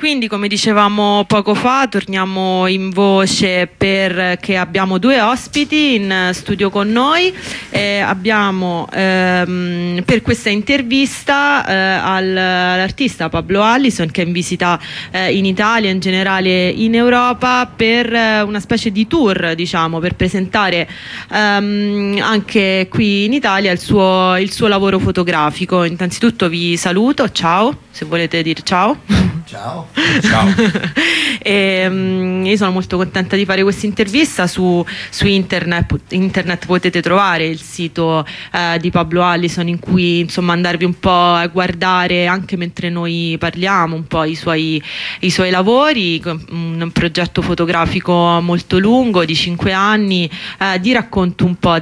quindi come dicevamo poco fa torniamo in voce perché abbiamo due ospiti in studio con noi. Abbiamo per questa intervista all'artista Pablo Allison, che è in visita in Italia, in generale in Europa, per una specie di tour, diciamo, per presentare anche qui in Italia il suo lavoro fotografico. Innanzitutto vi saluto, ciao, se volete dire ciao. Ciao. Ciao. Io sono molto contenta di fare questa intervista. Su internet potete trovare il sito di Pablo Allison, in cui insomma andarvi un po' a guardare, anche mentre noi parliamo, un po' i suoi lavori. Un progetto fotografico molto lungo, di 5 anni, di racconto un po'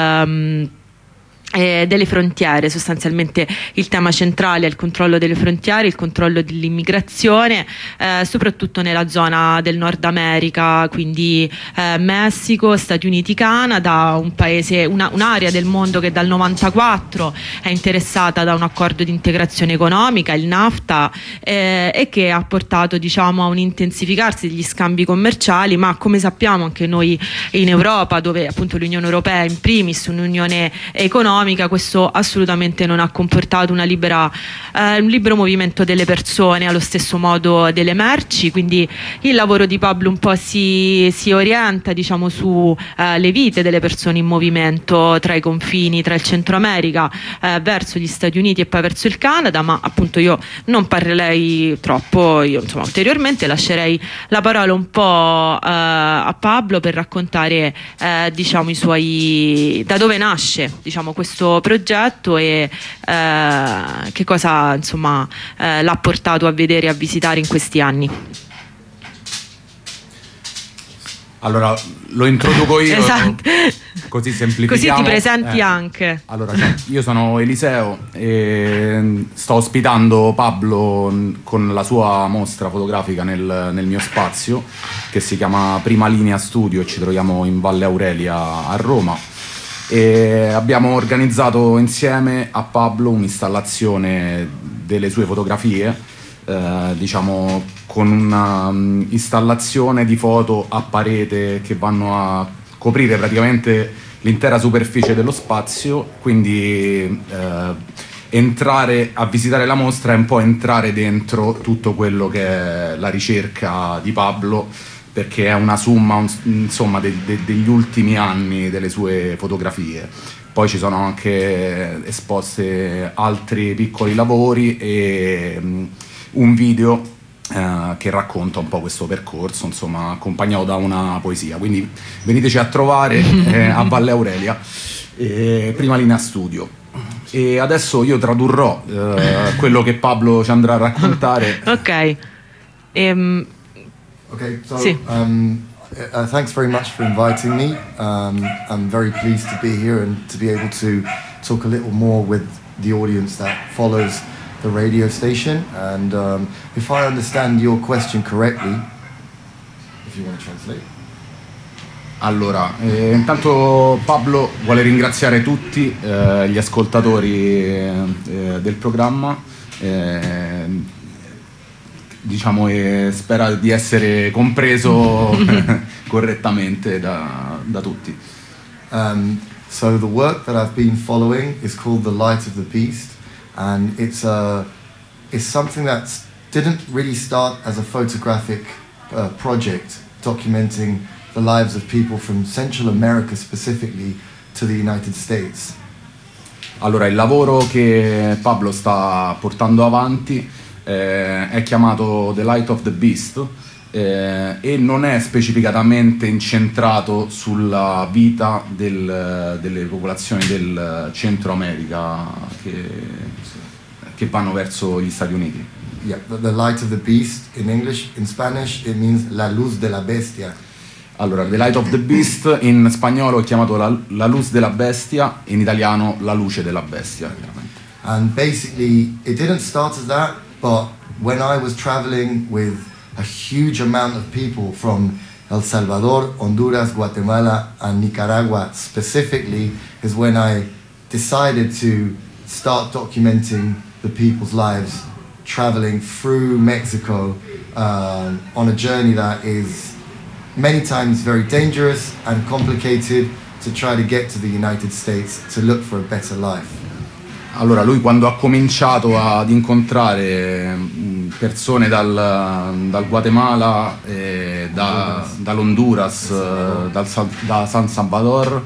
delle frontiere. Sostanzialmente il tema centrale è il controllo delle frontiere, il controllo dell'immigrazione, soprattutto nella zona del Nord America, quindi Messico, Stati Uniti, Canada, un paese, un'area del mondo che dal 94 è interessata da un accordo di integrazione economica, il NAFTA, e che ha portato, diciamo, a un intensificarsi degli scambi commerciali, ma come sappiamo anche noi in Europa, dove appunto l'Unione Europea è in primis un'unione economica, questo assolutamente non ha comportato un libero movimento delle persone, allo stesso modo delle merci. Quindi il lavoro di Pablo un po' si orienta, diciamo, su le vite delle persone in movimento tra i confini, tra il Centro America verso gli Stati Uniti e poi verso il Canada, ma appunto io non parlerei troppo, io insomma ulteriormente lascerei la parola un po' a Pablo per raccontare diciamo da dove nasce, diciamo, questo progetto e che cosa insomma l'ha portato a vedere e a visitare in questi anni. Allora lo introduco io, esatto. Così semplifichiamo. Così ti presenti anche. Allora, io sono Eliseo e sto ospitando Pablo con la sua mostra fotografica nel mio spazio, che si chiama Prima Linea Studio, e ci troviamo in Valle Aurelia a Roma. E abbiamo organizzato insieme a Pablo un'installazione delle sue fotografie, diciamo con una installazione di foto a parete che vanno a coprire praticamente l'intera superficie dello spazio. Quindi entrare a visitare la mostra è un po' entrare dentro tutto quello che è la ricerca di Pablo, perché è una summa insomma degli ultimi anni delle sue fotografie. Poi ci sono anche esposte altri piccoli lavori e un video che racconta un po' questo percorso, insomma, accompagnato da una poesia. Quindi veniteci a trovare a Valle Aurelia, Prima Linea Studio. E adesso io tradurrò quello che Pablo ci andrà a raccontare. Ok. Okay, so Sì. Thanks very much for inviting me. I'm very pleased to be here and to be able to talk a little more with the audience that follows the radio station. And if I understand your question correctly, if you want to translate. Allora, intanto Pablo vuole ringraziare tutti gli ascoltatori del programma, diciamo, e spera di essere compreso correttamente da tutti. So the work that I've been following is called The Light of the Beast, and it's something that didn't really start as a photographic project documenting the lives of people from Central America specifically to the United States. Allora, il lavoro che Pablo sta portando avanti è chiamato The Light of the Beast e non è specificatamente incentrato sulla vita delle popolazioni del Centro America che vanno verso gli Stati Uniti. Yeah, the Light of the Beast in English, in Spanish it means la luz de la bestia. Allora, The Light of the Beast in spagnolo è chiamato la luz della bestia, in italiano la luce della bestia, chiaramente. And basically it didn't start as that, but when I was traveling with a huge amount of people from El Salvador, Honduras, Guatemala and Nicaragua specifically is when I decided to start documenting the people's lives traveling through Mexico on a journey that is many times very dangerous and complicated to try to get to the United States to look for a better life. Allora, lui quando ha cominciato ad incontrare persone dal Guatemala, dall'Honduras, da San Salvador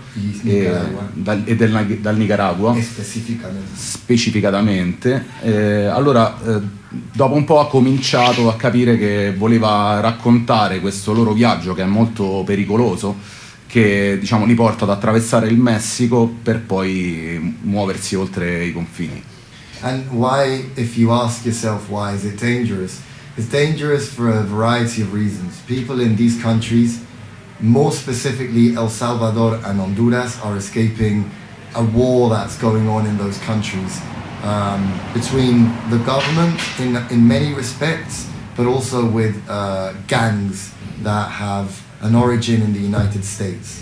dal Nicaragua specificatamente, allora dopo un po' ha cominciato a capire che voleva raccontare questo loro viaggio che è molto pericoloso, che diciamo li porta ad attraversare il Messico per poi muoversi oltre i confini. And why, if you ask yourself why is it dangerous? It's dangerous for a variety of reasons. People in these countries, more specifically El Salvador and Honduras, are escaping a war that's going on in those countries between the government in many respects, but also with gangs that have an origin in the United States.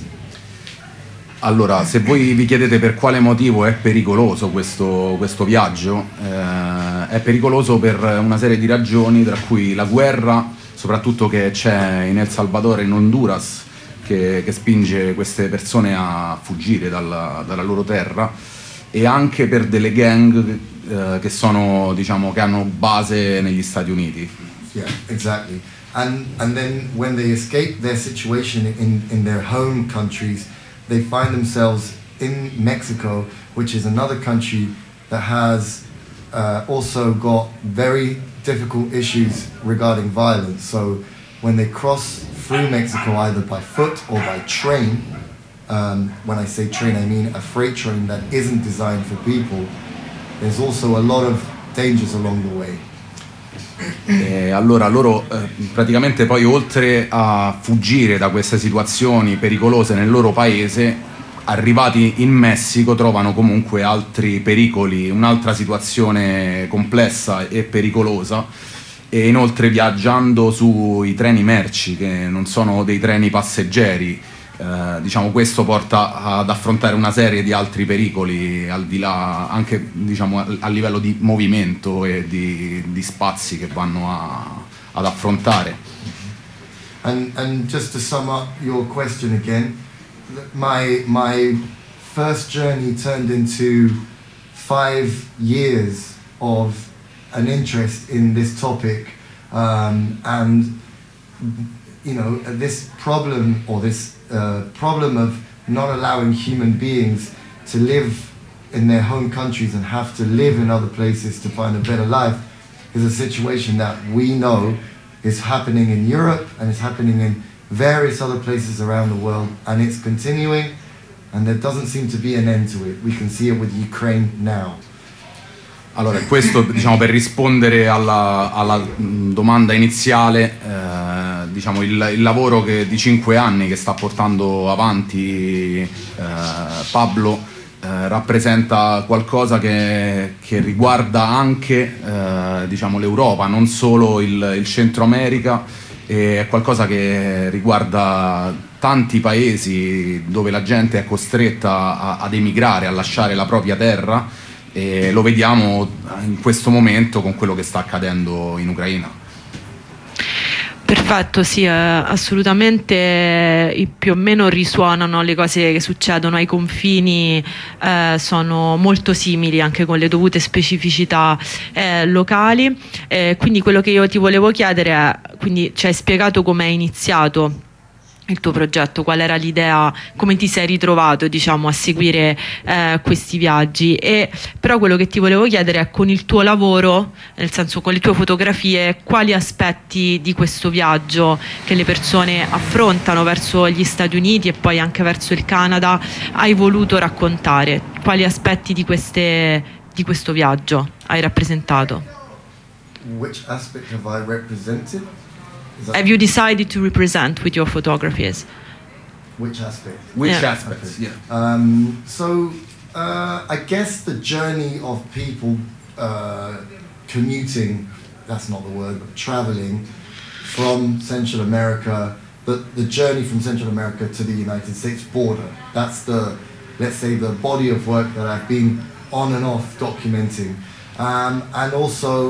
Allora, se voi vi chiedete per quale motivo è pericoloso questo viaggio, è pericoloso per una serie di ragioni, tra cui la guerra, soprattutto che c'è in El Salvador e in Honduras, che spinge queste persone a fuggire dalla loro terra, e anche per delle gang che sono, diciamo, che hanno base negli Stati Uniti. Yeah, exactly. And then when they escape their situation in their home countries, they find themselves in Mexico, which is another country that has also got very difficult issues regarding violence. So when they cross through Mexico either by foot or by train, when I say train I mean a freight train that isn't designed for people, there's also a lot of dangers along the way. E allora loro praticamente poi, oltre a fuggire da queste situazioni pericolose nel loro paese, arrivati in Messico trovano comunque altri pericoli, un'altra situazione complessa e pericolosa, e inoltre viaggiando sui treni merci, che non sono dei treni passeggeri, diciamo, questo porta ad affrontare una serie di altri pericoli al di là, anche diciamo a livello di movimento e di spazi che vanno ad affrontare. And just to sum up your question again, my first journey turned into 5 years of an interest in this topic, and you know, this problem, or this problem of not allowing human beings to live in their home countries and have to live in other places to find a better life, is a situation that we know is happening in Europe and is happening in various other places around the world, and it's continuing, and there doesn't seem to be an end to it. We can see it with Ukraine now. Allora, questo, diciamo, per rispondere alla domanda iniziale, diciamo il lavoro di 5 anni che sta portando avanti Pablo rappresenta qualcosa che riguarda anche diciamo l'Europa, non solo il Centro America, e è qualcosa che riguarda tanti paesi dove la gente è costretta ad emigrare, a lasciare la propria terra. E lo vediamo in questo momento con quello che sta accadendo in Ucraina. Perfetto, sì, assolutamente più o meno risuonano le cose che succedono ai confini, sono molto simili anche con le dovute specificità locali, quindi quello che io ti volevo chiedere è, quindi ci hai spiegato come è iniziato il tuo progetto, qual era l'idea, come ti sei ritrovato, diciamo, a seguire questi viaggi, e però quello che ti volevo chiedere è, con il tuo lavoro, nel senso con le tue fotografie, quali aspetti di questo viaggio che le persone affrontano verso gli Stati Uniti e poi anche verso il Canada hai voluto raccontare? Quali aspetti di questo viaggio hai rappresentato? Which aspect have I represented? Have you decided to represent with your photographies? Which aspect? Which Yeah. aspects? Yeah. So I guess the journey of people commuting, that's not the word, but traveling from Central America, the journey from Central America to the United States border. That's let's say, the body of work that I've been on and off documenting. And also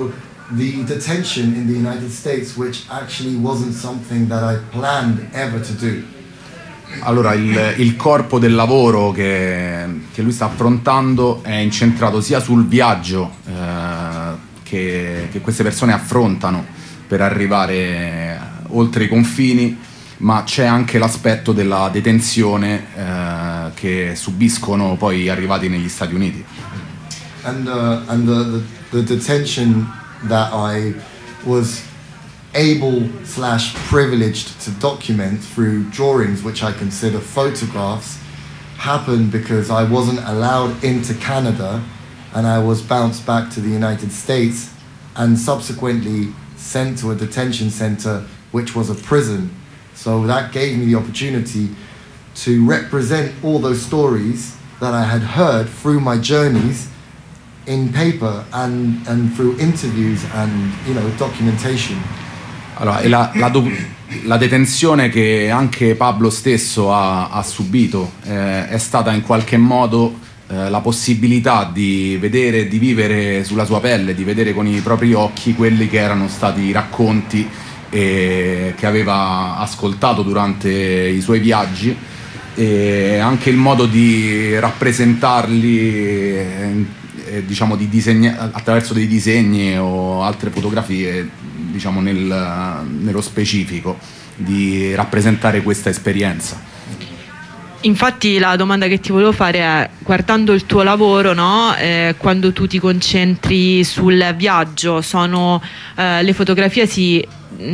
the detention in the United States, which actually wasn't something that I planned ever to do. Allora, il corpo del lavoro che lui sta affrontando è incentrato sia sul viaggio che queste persone affrontano per arrivare oltre i confini, ma c'è anche l'aspetto della detenzione che subiscono poi arrivati negli Stati Uniti. And the detention that I was able/privileged to document through drawings, which I consider photographs, happened because I wasn't allowed into Canada and I was bounced back to the United States and subsequently sent to a detention center which was a prison. So that gave me the opportunity to represent all those stories that I had heard through my journeys in paper and through interviews and, documentation. Allora, e la detenzione che anche Pablo stesso ha subito è stata in qualche modo la possibilità di vedere, di vivere sulla sua pelle, di vedere con i propri occhi quelli che erano stati i racconti che aveva ascoltato durante i suoi viaggi, e anche il modo di rappresentarli diciamo attraverso dei disegni o altre fotografie, diciamo nello specifico, di rappresentare questa esperienza. Infatti la domanda che ti volevo fare è, guardando il tuo lavoro, no? Quando tu ti concentri sul viaggio, le fotografie si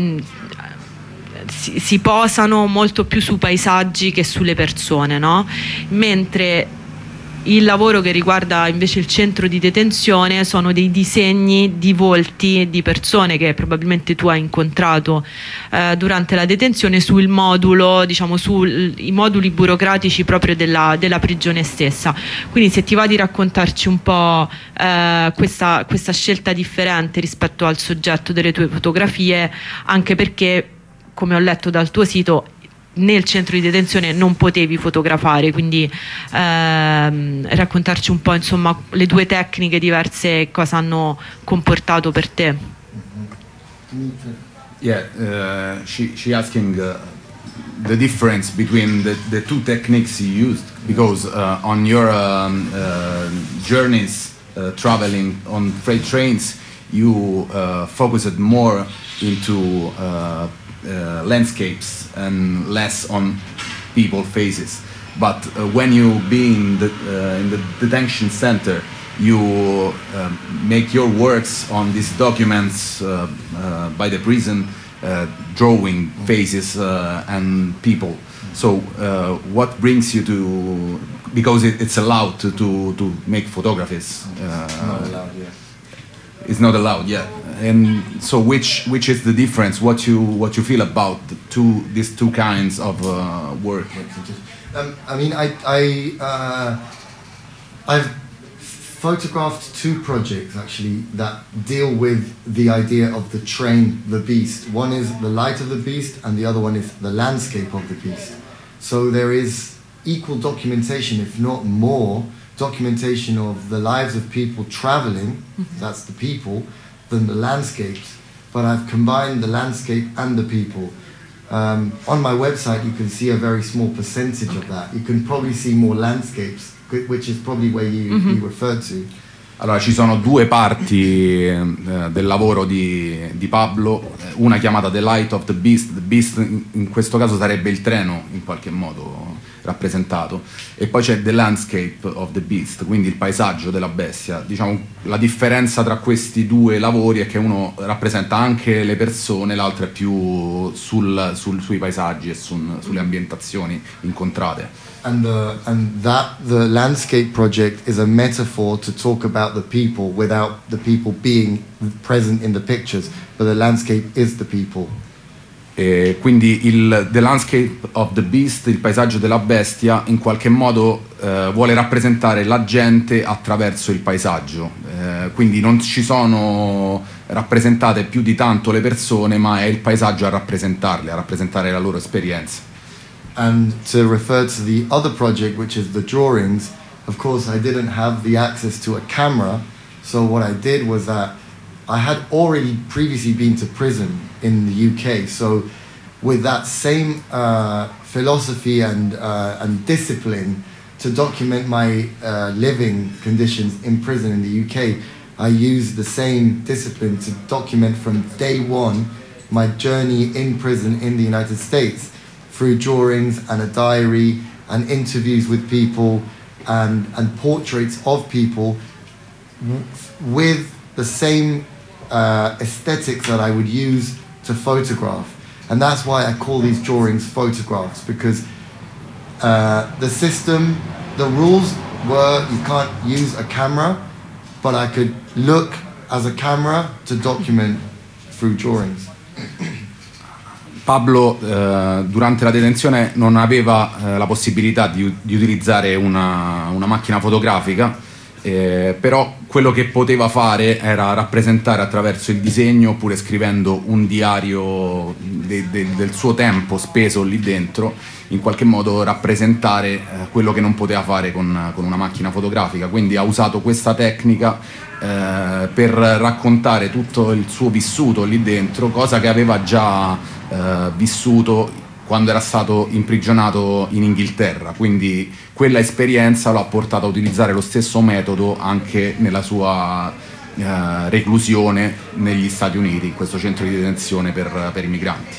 posano molto più su paesaggi che sulle persone, no? Mentre il lavoro che riguarda invece il centro di detenzione sono dei disegni di volti di persone che probabilmente tu hai incontrato durante la detenzione sul modulo, diciamo sui moduli burocratici proprio della prigione stessa. Quindi se ti va di raccontarci un po' questa scelta differente rispetto al soggetto delle tue fotografie, anche perché, come ho letto dal tuo sito, nel centro di detenzione non potevi fotografare, quindi raccontarci un po', insomma, le due tecniche diverse, cosa hanno comportato per te. Yeah, she asking the difference between the two techniques you used, because on your journeys traveling on freight trains you focused more into landscapes and less on people faces, but when you be in the detention center, you make your works on these documents by the prison, drawing faces and people. So what brings you to, because it's allowed to make photographies, Not allowed, yeah. It's not allowed, yeah. And so, which is the difference? What you feel about these two kinds of work? I mean, I've photographed two projects actually that deal with the idea of the train, the beast. One is the light of the beast, and the other one is the landscape of the beast. So there is equal documentation, if not more, documentation of the lives of people traveling, that's the people, than the landscapes, but I've combined the landscape and the people. On my website you can see a very small percentage of that. You can probably see more landscapes, which is probably where you referred to. Allora, ci sono due parti del lavoro di Pablo, una chiamata The Light of the Beast. The Beast in questo caso sarebbe il treno, in qualche modo rappresentato, e poi c'è The Landscape of the Beast, quindi il paesaggio della bestia. Diciamo, la differenza tra questi due lavori è che uno rappresenta anche le persone, l'altro è più sui paesaggi e sulle ambientazioni incontrate. And the landscape project is a metaphor to talk about the people without the people being present in the pictures, but the landscape is the people. E quindi The Landscape of the Beast, il paesaggio della bestia, in qualche modo vuole rappresentare la gente attraverso il paesaggio, quindi non ci sono rappresentate più di tanto le persone, ma è il paesaggio a rappresentarle, a rappresentare la loro esperienza. And to refer to the other project, which is the drawings, of course I didn't have the access to a camera, so what I did was that I had already previously been to prison in the UK, so with that same philosophy and discipline to document my living conditions in prison in the UK, I used the same discipline to document from day one my journey in prison in the United States through drawings and a diary and interviews with people and portraits of people with the same aesthetics that I would use to photograph. And that's why I call these drawings photographs, because the system, the rules were you can't use a camera, but I could look as a camera to document through drawings. Pablo durante la detenzione non aveva la possibilità di utilizzare una macchina fotografica, però quello che poteva fare era rappresentare attraverso il disegno oppure scrivendo un diario del suo tempo speso lì dentro, in qualche modo rappresentare quello che non poteva fare con una macchina fotografica. Quindi ha usato questa tecnica per raccontare tutto il suo vissuto lì dentro, cosa che aveva già vissuto quando era stato imprigionato in Inghilterra, quindi quella esperienza lo ha portato a utilizzare lo stesso metodo anche nella sua reclusione negli Stati Uniti, in questo centro di detenzione per i migranti.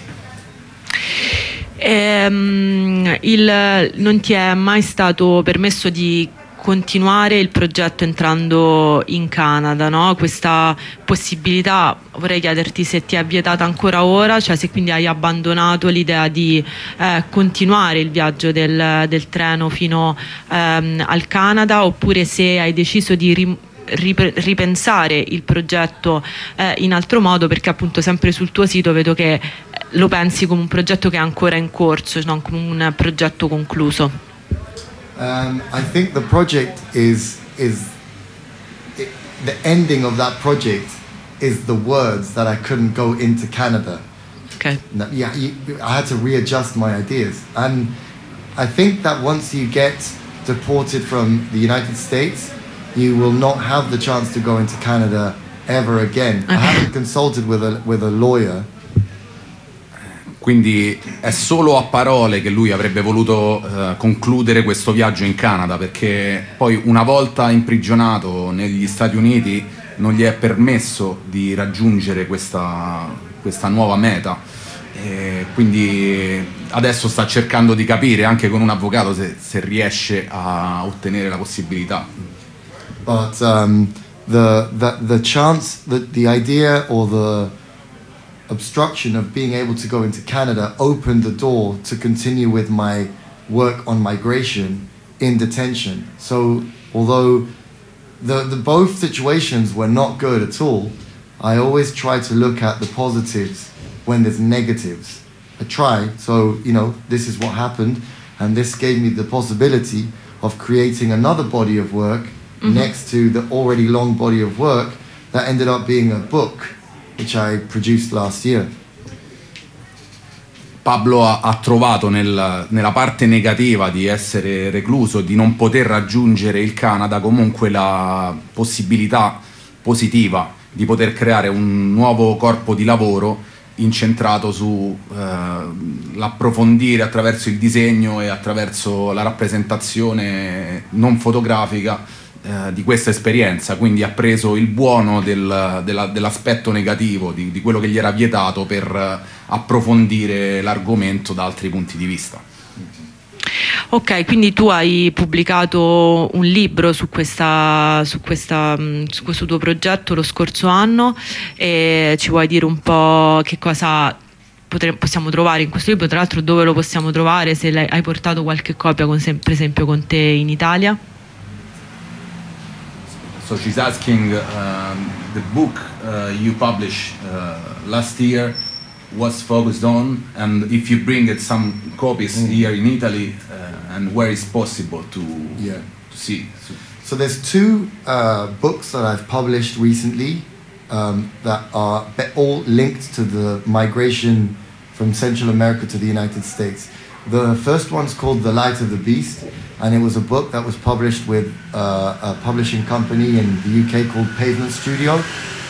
Non ti è mai stato permesso di continuare il progetto entrando in Canada, no? Questa possibilità vorrei chiederti se ti è vietata ancora ora, cioè se quindi hai abbandonato l'idea di continuare il viaggio del treno fino al Canada, oppure se hai deciso di ripensare il progetto in altro modo, perché appunto sempre sul tuo sito vedo che lo pensi come un progetto che è ancora in corso, non come un progetto concluso. I think the project the ending of that project is the words that I couldn't go into Canada. Okay. Yeah, I had to readjust my ideas, and I think that once you get deported from the United States, you will not have the chance to go into Canada ever again. Okay. I haven't consulted with a lawyer. Quindi è solo a parole che lui avrebbe voluto concludere questo viaggio in Canada, perché poi una volta imprigionato negli Stati Uniti non gli è permesso di raggiungere questa nuova meta, e quindi adesso sta cercando di capire anche con un avvocato se riesce a ottenere la possibilità. But the chance, the idea or the obstruction of being able to go into Canada opened the door to continue with my work on migration in detention. So although the both situations were not good at all, I always try to look at the positives when there's negatives. I try. So, this is what happened, and this gave me the possibility of creating another body of work next to the already long body of work that ended up being a book which I produced last year. Pablo ha trovato nella parte negativa di essere recluso, di non poter raggiungere il Canada, comunque la possibilità positiva di poter creare un nuovo corpo di lavoro incentrato su l'approfondire attraverso il disegno e attraverso la rappresentazione non fotografica di questa esperienza. Quindi ha preso il buono dell'aspetto negativo di quello che gli era vietato per approfondire l'argomento da altri punti di vista. Ok, quindi tu hai pubblicato un libro su questo tuo progetto lo scorso anno, e ci vuoi dire un po' che cosa possiamo trovare in questo libro, tra l'altro dove lo possiamo trovare, se hai portato qualche copia per esempio con te in Italia? So she's asking the book you published last year was focused on, and if you bring it some copies here in Italy, and where is possible to see. So there's two books that I've published recently that are all linked to the migration from Central America to the United States. The first one's called The Light of the Beast, and it was a book that was published with a publishing company in the UK called Pavement Studio.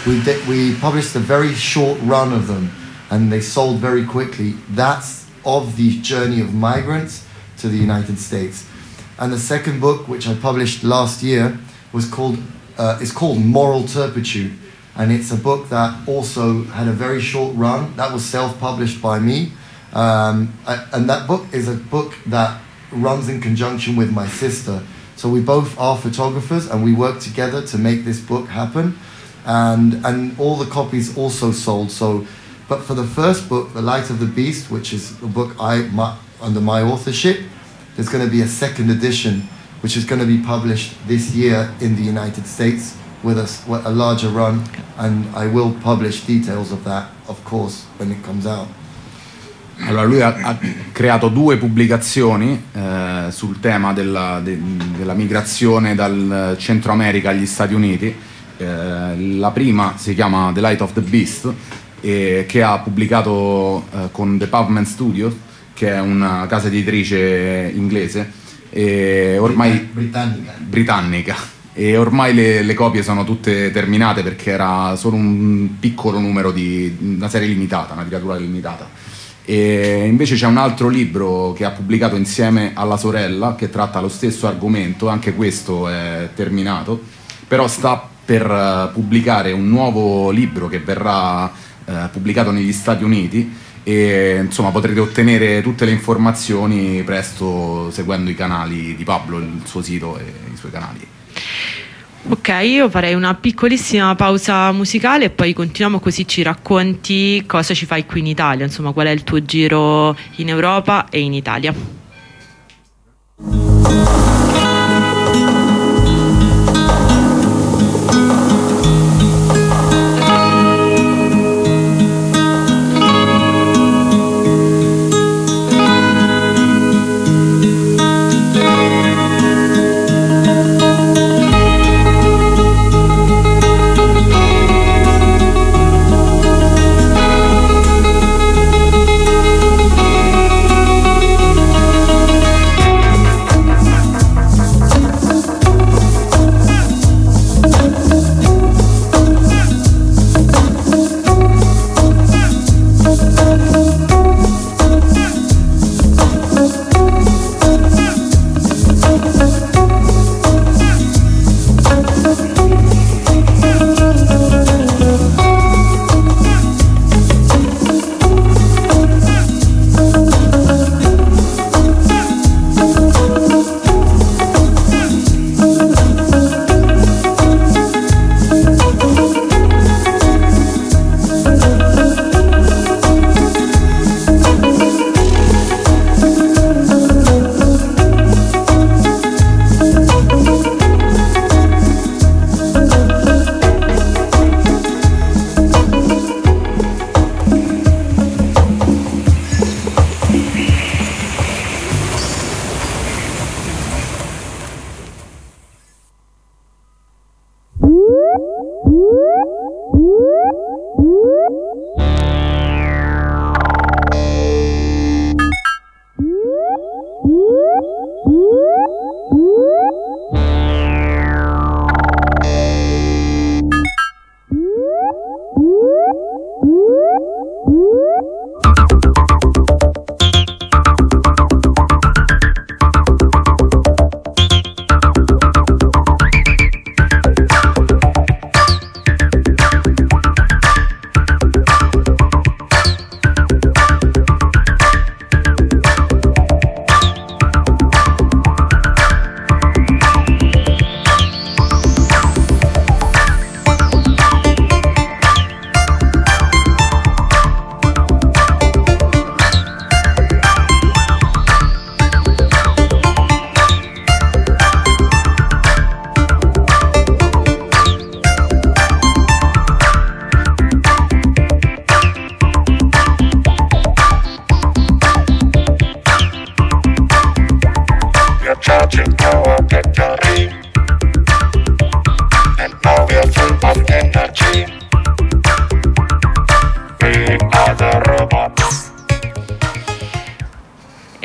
we published a very short run of them, and they sold very quickly. That's of the journey of migrants to the United States. And the second book, which I published last year, is called Moral Turpitude, and it's a book that also had a very short run. That was self-published by me, and that book is a book that runs in conjunction with my sister. So we both are photographers, and we work together to make this book happen. And all the copies also sold. So, but for the first book, The Light of the Beast, which is a book under my authorship, there's going to be a second edition, which is going to be published this year in the United States with a larger run, and I will publish details of that, of course, when it comes out. Allora lui ha creato 2 pubblicazioni sul tema della migrazione dal Centro America agli Stati Uniti. La prima si chiama The Light of the Beast, che ha pubblicato con The Pavement Studios, che è una casa editrice inglese e ormai britannica, e ormai le copie sono tutte terminate perché era solo un piccolo numero di una serie limitata, una tiratura limitata. E invece c'è un altro libro che ha pubblicato insieme alla sorella che tratta lo stesso argomento, anche questo è terminato, però sta per pubblicare un nuovo libro che verrà pubblicato negli Stati Uniti, e insomma potrete ottenere tutte le informazioni presto seguendo i canali di Pablo, il suo sito e i suoi canali. Ok, io farei una piccolissima pausa musicale e poi continuiamo, così ci racconti cosa ci fai qui in Italia, insomma qual è il tuo giro in Europa e in Italia.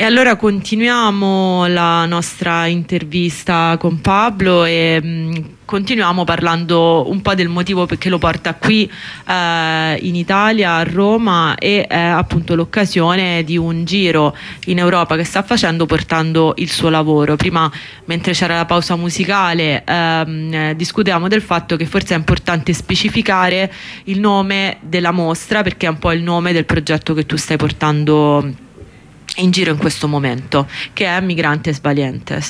allora continuiamo la nostra intervista con Pablo e continuiamo parlando un po' del motivo perché lo porta qui in Italia, a Roma, e appunto l'occasione di un giro in Europa che sta facendo portando il suo lavoro. Prima, mentre c'era la pausa musicale, discutevamo del fatto che forse è importante specificare il nome della mostra, perché è un po' il nome del progetto che tu stai portando in giro in questo momento, che è Migrantes Valientes.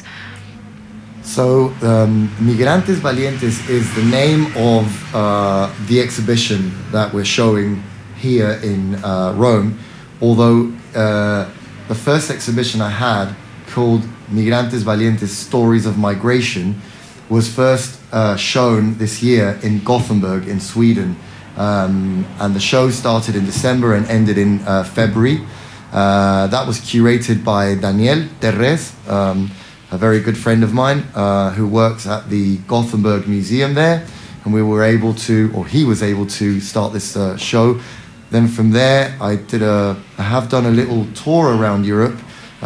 So, Migrantes Valientes is the name of the exhibition that we're showing here in Rome, although the first exhibition I had, called Migrantes Valientes Stories of Migration, was first shown this year in Gothenburg in Sweden, and the show started in December and ended in February. That was curated by Daniel Terres, a very good friend of mine who works at the Gothenburg Museum there, and we were able to, or he was able to, start this show. Then from there, I have done a little tour around Europe.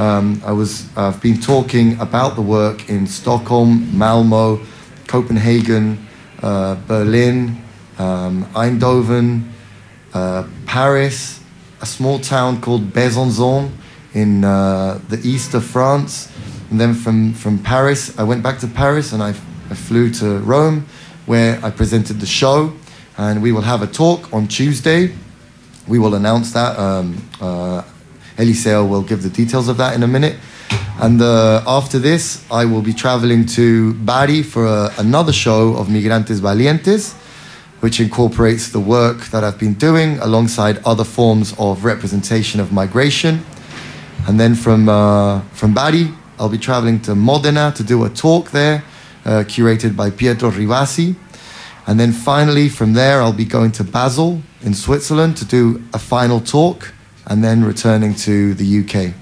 I've been talking about the work in Stockholm, Malmö, Copenhagen, Berlin, Eindhoven, Paris, a small town called Besançon in the east of France. And then from Paris, I went back to Paris and I flew to Rome, where I presented the show. And we will have a talk on Tuesday. We will announce that. Eliseo will give the details of that in a minute. And after this, I will be traveling to Bari for another show of Migrantes Valientes, which incorporates the work that I've been doing alongside other forms of representation of migration. And then from Bari, I'll be traveling to Modena to do a talk there, curated by Pietro Rivasi. And then finally, from there, I'll be going to Basel in Switzerland to do a final talk, and then returning to the UK.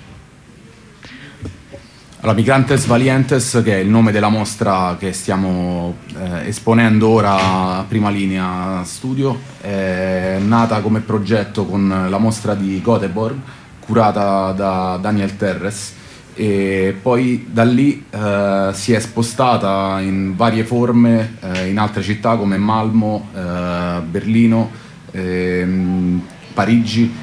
Allora, Migrantes Valientes, che è il nome della mostra che stiamo esponendo ora a Prima Linea Studio, è nata come progetto con la mostra di Göteborg, curata da Daniel Terres, e poi da lì si è spostata in varie forme in altre città come Malmö, Berlino, Parigi,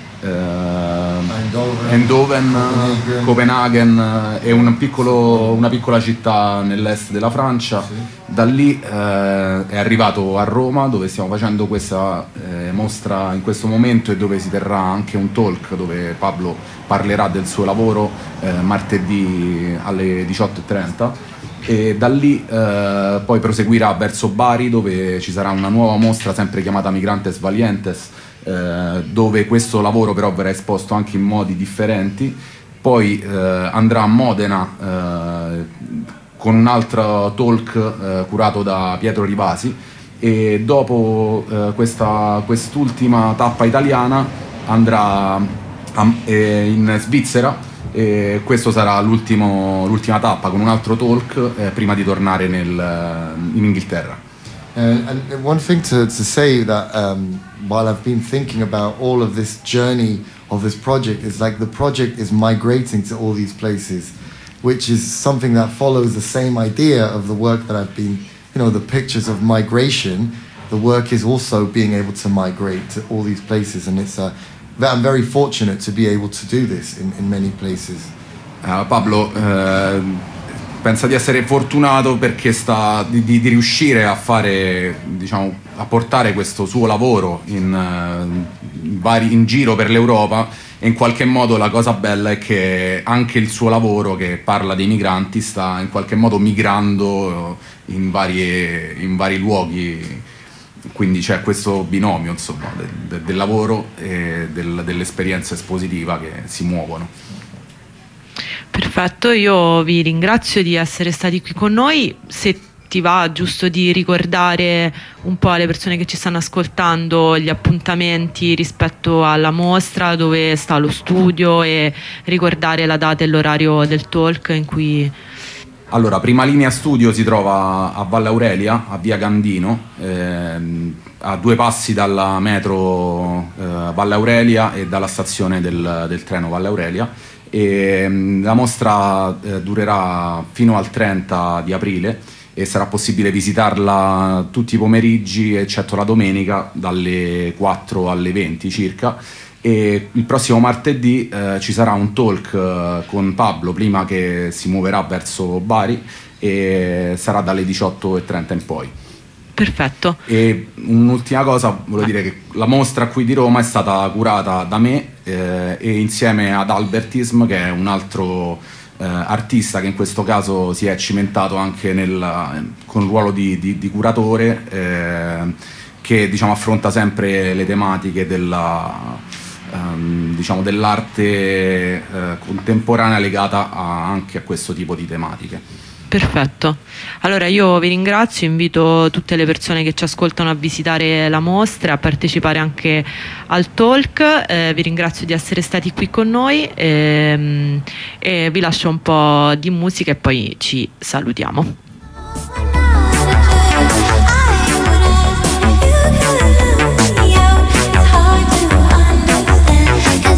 Eindhoven, Copenaghen e una piccola città nell'est della Francia. Sì. Da lì è arrivato a Roma, dove stiamo facendo questa mostra in questo momento e dove si terrà anche un talk dove Pablo parlerà del suo lavoro martedì alle 18:30. E da lì poi proseguirà verso Bari, dove ci sarà una nuova mostra sempre chiamata Migrantes Valientes, dove questo lavoro però verrà esposto anche in modi differenti. Poi andrà a Modena con un altro talk curato da Pietro Rivasi, e dopo quest'ultima tappa italiana andrà in Svizzera, e questo sarà l'ultima tappa con un altro talk prima di tornare in Inghilterra. And one thing to say that while I've been thinking about all of this journey of this project, is like the project is migrating to all these places, which is something that follows the same idea of the work that I've been, the pictures of migration. The work is also being able to migrate to all these places, and I'm very fortunate to be able to do this in many places. Pablo pensa di essere fortunato perché di riuscire a fare, a portare questo suo lavoro in giro per l'Europa, e in qualche modo la cosa bella è che anche il suo lavoro, che parla dei migranti, sta in qualche modo migrando in vari luoghi, quindi c'è questo binomio, insomma, del lavoro e dell'esperienza espositiva che si muovono. Perfetto, io vi ringrazio di essere stati qui con noi. Se ti va, giusto di ricordare un po' alle persone che ci stanno ascoltando gli appuntamenti rispetto alla mostra, dove sta lo studio, e ricordare la data e l'orario del talk in cui... Allora, Prima Linea Studio si trova a Valle Aurelia, a via Gandino, a 2 passi dalla metro Valle Aurelia e dalla stazione del treno Valle Aurelia. E la mostra durerà fino al 30 di aprile e sarà possibile visitarla tutti i pomeriggi eccetto la domenica dalle 4 alle 20 circa. E il prossimo martedì ci sarà un talk con Pablo prima che si muoverà verso Bari e sarà dalle 18:30 in poi. Perfetto. E un'ultima cosa, volevo dire che la mostra qui di Roma è stata curata da me e insieme ad Albertism, che è un altro artista che in questo caso si è cimentato anche con il ruolo di curatore, che diciamo affronta sempre le tematiche dell'arte contemporanea legata anche a questo tipo di tematiche. Perfetto, allora io vi ringrazio, invito tutte le persone che ci ascoltano a visitare la mostra, a partecipare anche al talk, vi ringrazio di essere stati qui con noi e vi lascio un po' di musica e poi ci salutiamo.